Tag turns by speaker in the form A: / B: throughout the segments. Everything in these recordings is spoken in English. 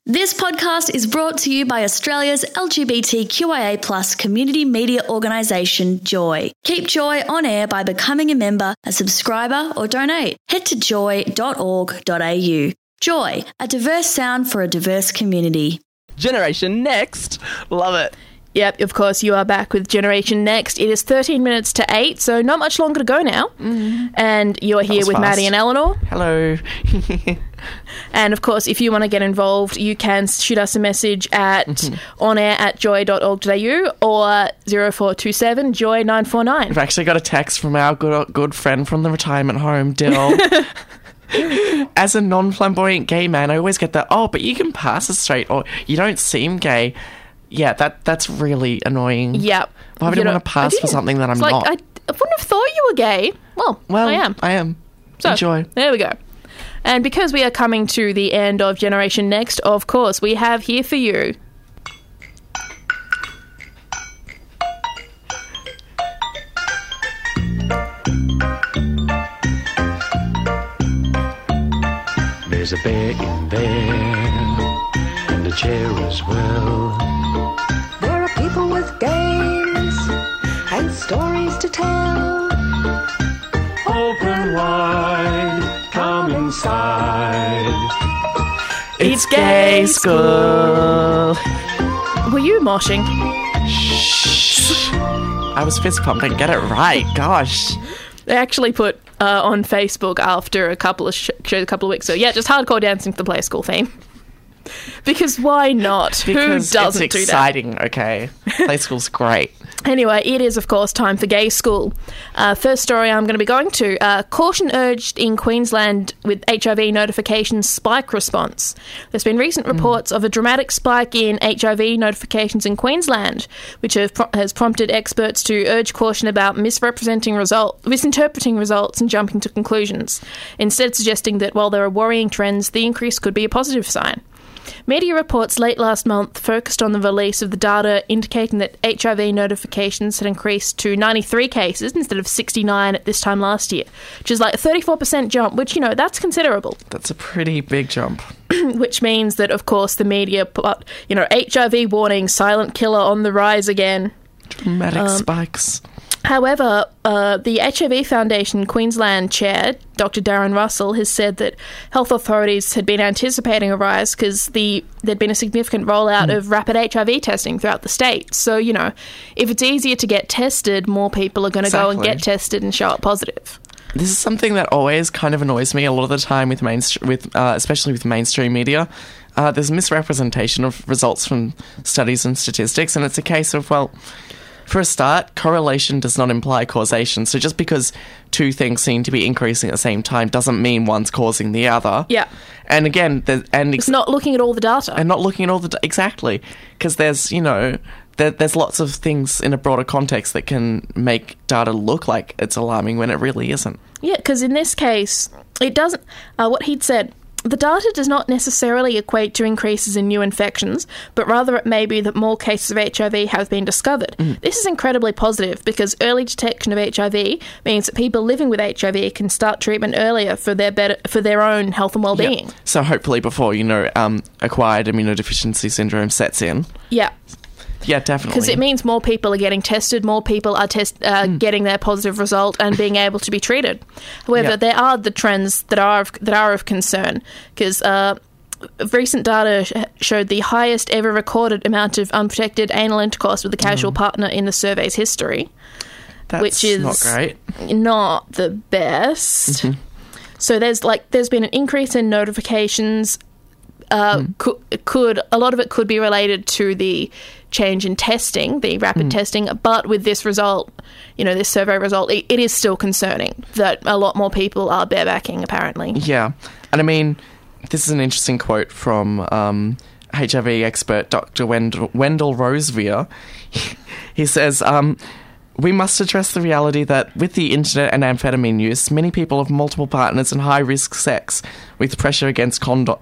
A: This podcast is brought to you by Australia's LGBTQIA+ community media organisation, Joy. Keep Joy on air by becoming a member, a subscriber or donate. Head to joy.org.au. Joy, a diverse sound for a diverse community.
B: Generation Next. Love it.
C: Yep, of course, you are back with Generation Next. It is 13 minutes to 8, so not much longer to go now. And you're here with
B: fast.
C: Maddie and Eleanor.
B: Hello.
C: And, of course, if you want to get involved, you can shoot us a message at onair@joy.org.au or 0427 Joy 949.
B: We've actually got a text from our good friend from the retirement home, Dill. As a non-flamboyant gay man, I always get that, but you can pass as straight or you don't seem gay. Yeah, that's really annoying.
C: Yep.
B: Why would I want to pass for something that I'm not?
C: I wouldn't have thought you were gay. Well, I am.
B: I am.
C: So,
B: enjoy.
C: There we go. And because we are coming to the end of Generation Next, of course, we have here for you...
D: There's a bear in there, and a chair as well.
E: There are people with games and stories to tell.
D: Open wide, come inside.
B: It's gay school.
C: Were you moshing?
B: Shh. I was fist pumping. Get it right. Gosh.
C: They actually put on Facebook after a couple of shows a couple of weeks ago. Yeah, just hardcore dancing to the Play School theme. Because why not?
B: Because
C: who doesn't
B: it's
C: do that?
B: exciting, okay? Play School's great.
C: Anyway, it is, of course, time for Gay School. First story I'm going to be going to. Caution urged in Queensland with HIV notification spike response. There's been recent reports of a dramatic spike in HIV notifications in Queensland, which has prompted experts to urge caution about misinterpreting results and jumping to conclusions, instead suggesting that while there are worrying trends, the increase could be a positive sign. Media reports late last month focused on the release of the data indicating that HIV notifications had increased to 93 cases instead of 69 at this time last year, which is like a 34% jump, which, that's considerable.
B: That's a pretty big jump.
C: Which means that, of course, the media put, HIV warning, silent killer on the rise again.
B: Dramatic spikes.
C: However, the HIV Foundation Queensland chair, Dr. Darren Russell, has said that health authorities had been anticipating a rise because there'd been a significant rollout of rapid HIV testing throughout the state. So, if it's easier to get tested, more people are going to go and get tested and show up positive.
B: This is something that always kind of annoys me a lot of the time with especially with mainstream media. There's misrepresentation of results from studies and statistics, and it's a case of, for a start, correlation does not imply causation. So just because two things seem to be increasing at the same time doesn't mean one's causing the other.
C: Yeah.
B: And again,
C: it's not looking at all the data.
B: And not looking at all the exactly, because there's there's lots of things in a broader context that can make data look like it's alarming when it really isn't.
C: Yeah, because in this case, it doesn't. What he'd said. The data does not necessarily equate to increases in new infections, but rather it may be that more cases of HIV have been discovered. This is incredibly positive because early detection of HIV means that people living with HIV can start treatment earlier for their own health and well-being.
B: Yeah. So hopefully before, acquired immunodeficiency syndrome sets in.
C: Yeah.
B: Yeah, definitely.
C: Because it means more people are getting tested, more people are getting their positive result and being able to be treated. However, there are the trends that are of concern, because recent data showed the highest ever recorded amount of unprotected anal intercourse with a casual partner in the survey's history.
B: That's
C: which is
B: not great.
C: Not the best. So there's been an increase in notifications. A lot of it could be related to the change in testing, the rapid testing, but with this result, this survey result, it is still concerning that a lot more people are barebacking, apparently. Yeah.
B: And I mean, this is an interesting quote from HIV expert Dr. Wendell Rosevear. He says, we must address the reality that with the internet and amphetamine use, many people have multiple partners and high-risk sex, with pressure against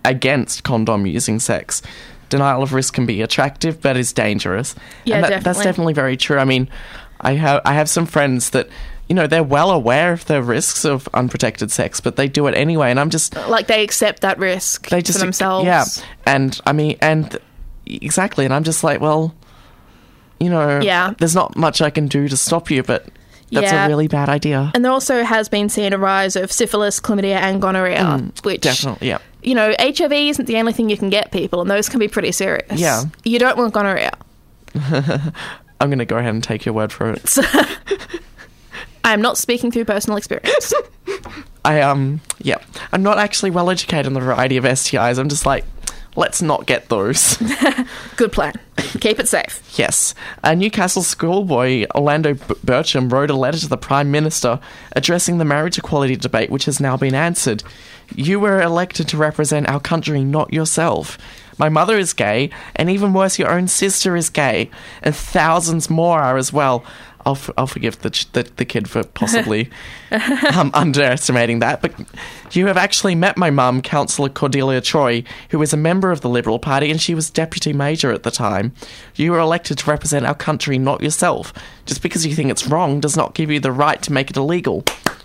B: condom using sex. Denial of risk can be attractive, but is dangerous.
C: Yeah,
B: and
C: definitely.
B: That's definitely very true. I mean, I have some friends that, they're well aware of the risks of unprotected sex, but they do it anyway. And I'm just
C: Like, they accept that risk for themselves.
B: Yeah, and exactly. And I'm just like, well, there's not much I can do to stop you, but that's a really bad idea.
C: And there also has been seen a rise of syphilis, chlamydia, and gonorrhea, which
B: definitely, yeah.
C: HIV isn't the only thing you can get, people, and those can be pretty serious.
B: Yeah.
C: You don't want gonorrhea.
B: I'm going to go ahead and take your word for it.
C: I am not speaking through personal experience.
B: I'm not actually well educated on the variety of STIs. I'm just like, let's not get those.
C: Good plan. Keep it safe.
B: Yes. A Newcastle schoolboy, Orlando Bircham, wrote a letter to the Prime Minister addressing the marriage equality debate, which has now been answered. You were elected to represent our country, not yourself. My mother is gay, and even worse, your own sister is gay, and thousands more are as well. I'll forgive the kid for possibly underestimating that, but you have actually met my mum, Councillor Cordelia Troy, who is a member of the Liberal Party, and she was Deputy Major at the time. You were elected to represent our country, not yourself. Just because you think it's wrong does not give you the right to make it illegal.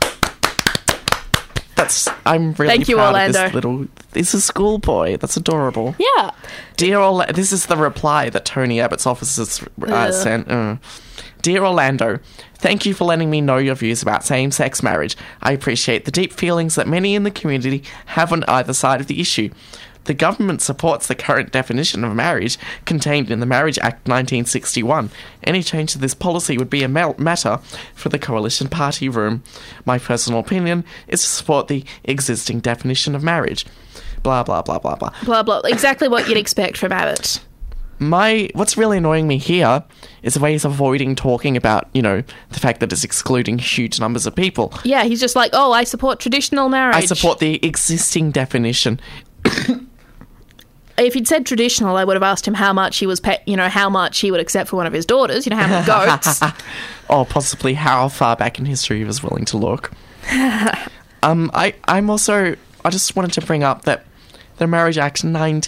B: I'm really
C: Thank you,
B: proud
C: Orlando.
B: of this a schoolboy. That's adorable.
C: Yeah.
B: Dear Orlando, this is the reply that Tony Abbott's officers sent. Dear Orlando, thank you for letting me know your views about same-sex marriage. I appreciate the deep feelings that many in the community have on either side of the issue. The government supports the current definition of marriage contained in the Marriage Act 1961. Any change to this policy would be a matter for the Coalition Party room. My personal opinion is to support the existing definition of marriage. Blah, blah, blah, blah, blah.
C: Blah, blah. Exactly what you'd expect from Abbott.
B: What's really annoying me here is the way he's avoiding talking about, the fact that it's excluding huge numbers of people.
C: Yeah, he's just like, I support traditional marriage.
B: I support the existing definition.
C: If he'd said traditional, I would have asked him how much he was, how much he would accept for one of his daughters. How many goats?
B: Or possibly how far back in history he was willing to look. I just wanted to bring up that the Marriage Act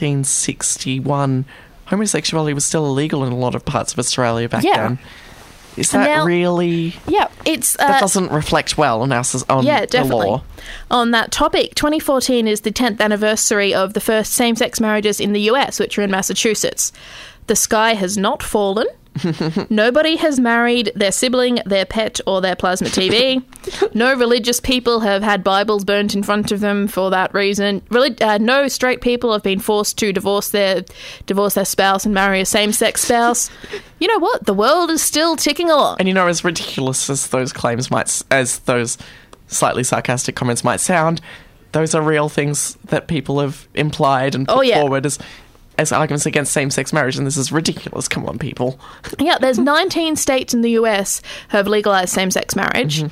B: 1961, homosexuality was still illegal in a lot of parts of Australia back then. Is that
C: now,
B: really...
C: Yeah, it's...
B: that doesn't reflect well on the law.
C: On that topic, 2014 is the 10th anniversary of the first same-sex marriages in the US, which are in Massachusetts. The sky has not fallen. Nobody has married their sibling, their pet, or their plasma TV. No religious people have had Bibles burnt in front of them for that reason. No straight people have been forced to divorce their spouse and marry a same-sex spouse. You know what? The world is still ticking along.
B: And as ridiculous as those claims as those slightly sarcastic comments might sound, those are real things that people have implied and put forward as arguments against same-sex marriage, and this is ridiculous. Come on, people.
C: Yeah, there's 19 states in the US have legalised same-sex marriage,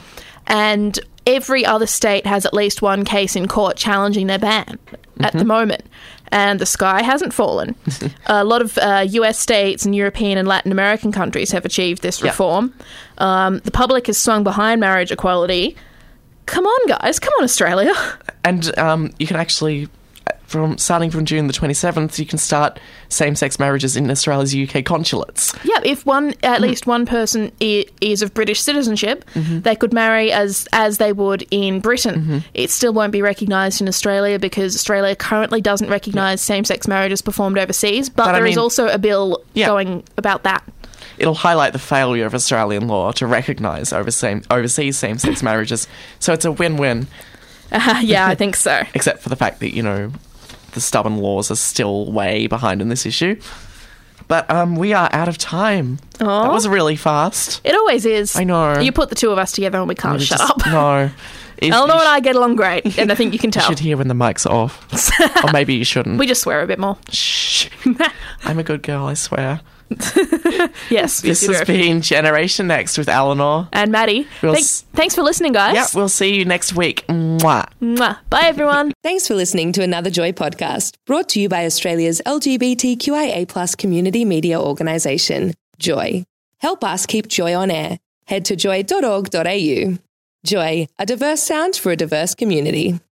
C: and every other state has at least one case in court challenging their ban at the moment. And the sky hasn't fallen. A lot of US states and European and Latin American countries have achieved this reform. The public has swung behind marriage equality. Come on, guys. Come on, Australia.
B: And you can actually... starting from June the 27th, you can start same-sex marriages in Australia's UK consulates.
C: Yeah, if at least one person is of British citizenship, they could marry as they would in Britain. It still won't be recognised in Australia because Australia currently doesn't recognise same-sex marriages performed overseas, but there is also a bill going about that.
B: It'll highlight the failure of Australian law to recognise overseas same-sex marriages, so it's a win-win.
C: Yeah, I think so.
B: Except for the fact that, the stubborn laws are still way behind in this issue. But we are out of time.
C: Oh.
B: That was really fast.
C: It always is.
B: I know.
C: You put the two of us together and we can't shut up.
B: No.
C: Eleanor and I get along great, and I think you can tell.
B: You should hear when the mic's off. Or maybe you shouldn't.
C: We just swear a bit more.
B: Shh. I'm a good girl, I swear.
C: Yes.
B: This has been Generation Next with Eleanor.
C: And Maddie. Thanks for listening, guys.
B: Yeah, we'll see you next week. Mwah.
C: Mwah. Bye, everyone.
F: Thanks for listening to another Joy podcast, brought to you by Australia's LGBTQIA+ community media organisation, Joy. Help us keep Joy on air. Head to joy.org.au. Joy, a diverse sound for a diverse community.